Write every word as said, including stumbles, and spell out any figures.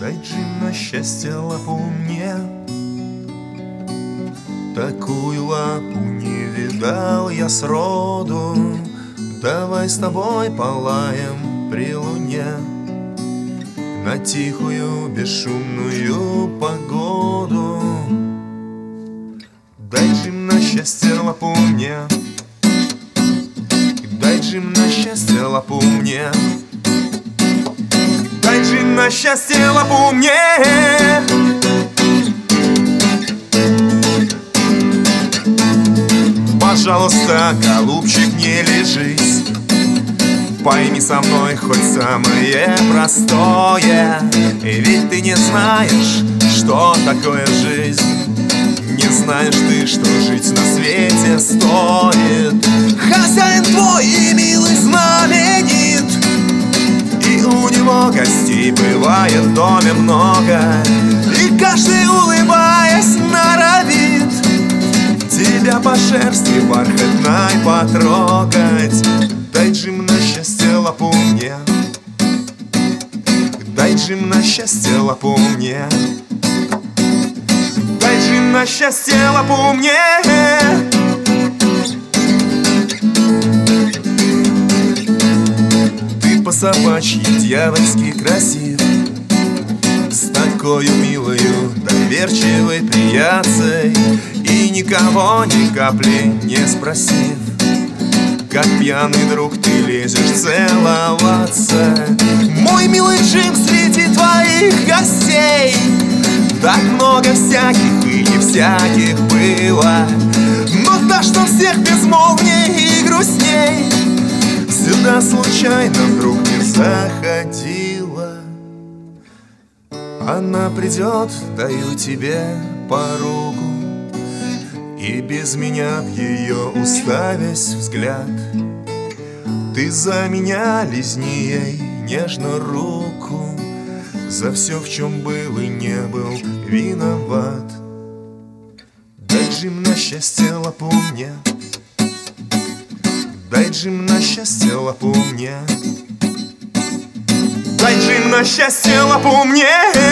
Дай, Джим, на счастье лапу мне. Такую лапу не видал я сроду. Давай с тобой полаем при луне на тихую бесшумную погоду. Дай, Джим, на счастье лапу мне. Дай, Джим, на счастье лапу мне. Дай, Джим, на счастье лапу мне. Пожалуйста, голубчик, не лежись. Пойми со мной хоть самое простое. Ведь ты не знаешь, что такое жизнь. Не знаешь ты, что жить на свете стоит. Хозяин твой и милый знаменит, и у него гостей бывает в доме много. И каждый, улыбаясь, норовит тебя по шерсти бархатной потрогать. Дай, Джим, на счастье лапу мне. Дай, Джим, на счастье лапу мне. Дай, Джим, на счастье лапу мне. Ты по-собачьи дьявольски красив, с такою милою, доверчивой приятцей, и никого ни капли не спросив, как пьяный друг ты лезешь целоваться. Мой милый Джим, среди твоих гостей так много всяких и не всяких было, но та, что всех безмолвней и грустней, сюда случайно вдруг не заходила. Она придет, даю тебе поруку, и без меня в ее уставясь взгляд, ты за меня лизни ей нежно руку, за все, в чем был и не был виноват. Дай, Джим, на счастье лапу мне. Дай, Джим, на счастье лапу мне. Дай, Джим, на счастье лапу мне.